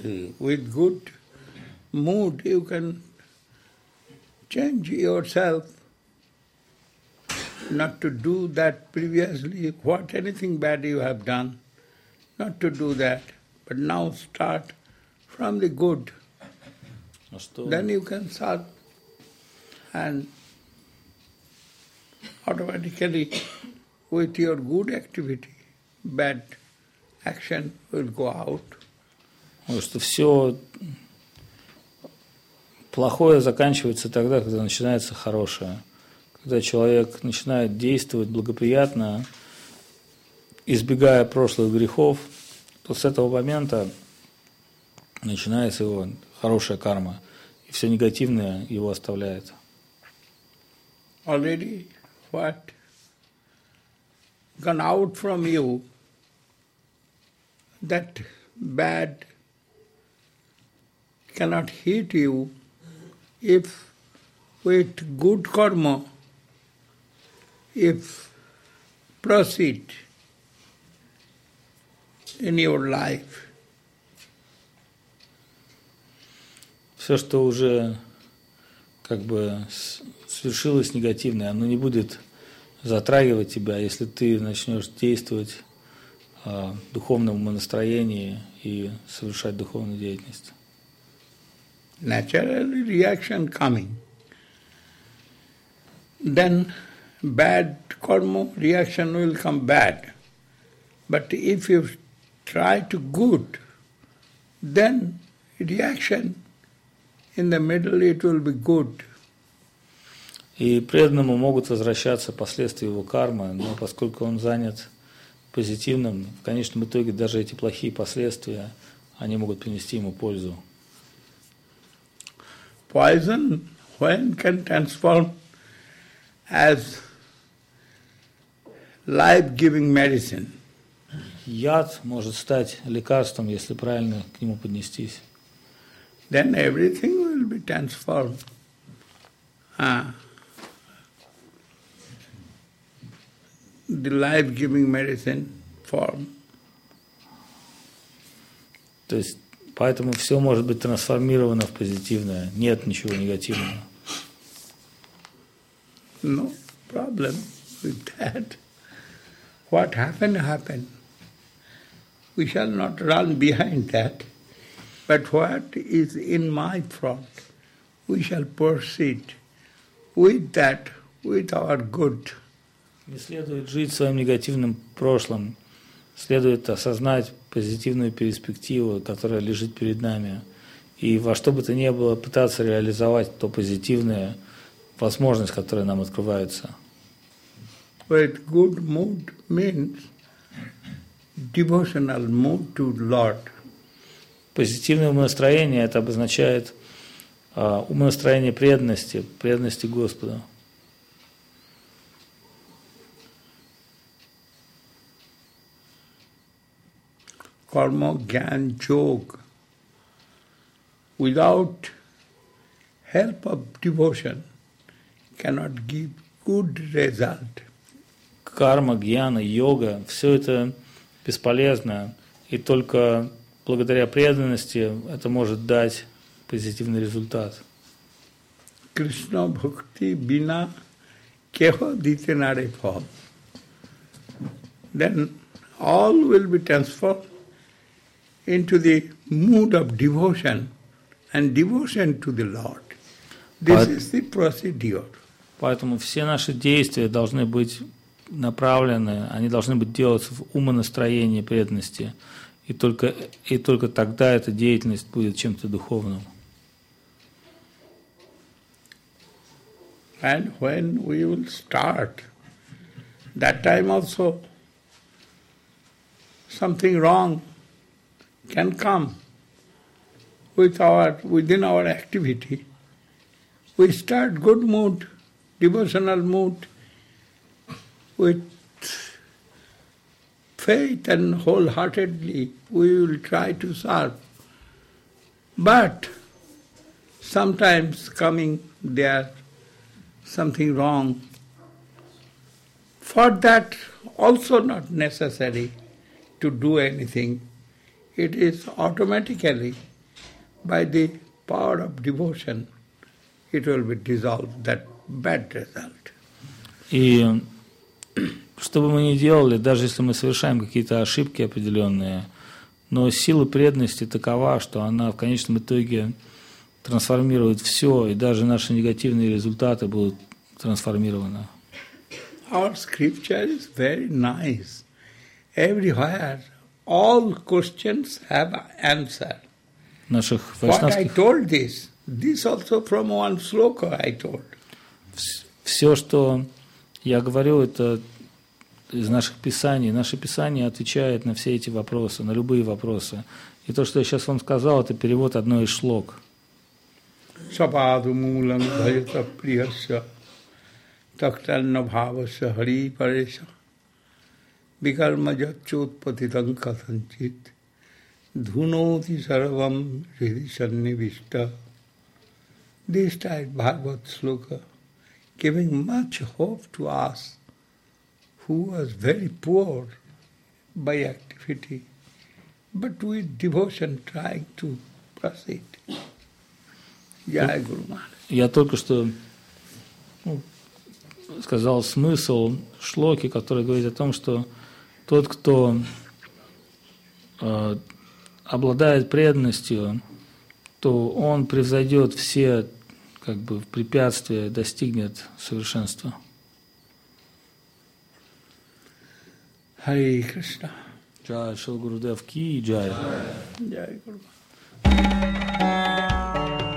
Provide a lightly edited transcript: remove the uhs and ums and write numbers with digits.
with good mood, you can change yourself not to do that previously, anything bad you have done, not to do that, but now start from the good. Then you can start, and automatically with your good activity, bad action will go out. Что все плохое заканчивается тогда, когда начинается хорошее. Когда человек начинает действовать благоприятно, избегая прошлых грехов, то с этого момента начинается его хорошая карма, и все негативное его оставляет. Already what gone out from you, that bad cannot hit you if with good karma, if proceed in your life. Все, что уже свершилось негативное, оно не будет затрагивать тебя, если ты начнешь действовать в духовном умонастроении и совершать духовную деятельность. Natural reaction coming, then bad karma reaction will come bad. But if you try to good, then reaction in the middle it will be good. И преданному могут возвращаться последствия его кармы, но поскольку он занят позитивным, в конечном итоге даже эти плохие последствия, они могут принести ему пользу. Poison, when can transform as life-giving medicine? Яд может стать лекарством, если правильно к нему поднестись. Then everything will be transformed. The life-giving medicine form. То есть, поэтому все может быть трансформировано в позитивное. Нет ничего негативного. No problem with that. What happened, happened. We shall not run behind that. But what is in my front, we shall proceed with that, with our good. Не следует жить своим негативным прошлым. Следует осознать позитивную перспективу, которая лежит перед нами. И во что бы то ни было, пытаться реализовать то позитивное, возможность, которая нам открывается. With good mood means devotional mood to Lord. Позитивное умонастроение, это обозначает умонастроение преданности Господу. Karma, Gyan, Yoga, without help of devotion, cannot give good result. Карма, гьяна, йога, все это бесполезно, и только благодаря преданности это может дать позитивный результат. Krishna bhakti bina keho dite nare phal. Then all will be transformed into the mood of devotion and devotion to the Lord. This is the procedure. Поэтому все наши действия должны быть направлены, они должны быть делаться в умонастроении преданности, и только тогда эта деятельность будет чем-то духовным. And when we will start, that time also something wrong can come within our activity. We start good mood, devotional mood, with faith and wholeheartedly we will try to serve. But sometimes coming there, something wrong. For that also not necessary to do anything. It is automatically by the power of devotion, it will be dissolved, that bad result. И что бы мы ни делали, даже если мы совершаем какие-то ошибки определенные, но сила преданности такова, что она в конечном итоге трансформирует все, и даже наши негативные результаты будут трансформированы. Our scripture is very nice. Everywhere, all questions have an answer. Наших What I вайшнавских... told this also from one sloka I told. Все, что я говорю, это из наших писаний. Наше писание отвечает на все эти вопросы, на любые вопросы. И то, что я сейчас вам сказал, это перевод одной из шлок. Sapadu mulam bhajata priyasya taktanna bhavasya hari paresha vikarma jatchotpatitam kathanchit dhunoti sarvam hridhi sannivishta. This type Bhagavad sloka giving much hope to us who was very poor by activity, but with devotion trying to proceed. Jai Guru Maharaj. Я только что сказал смысл шлоки, который говорит о том, что тот, кто обладает преданностью, то он превзойдет все препятствия, достигнет совершенства. Hare Krishna. Джай Шри Гурудев ки джай. Jai Guru Maharaj.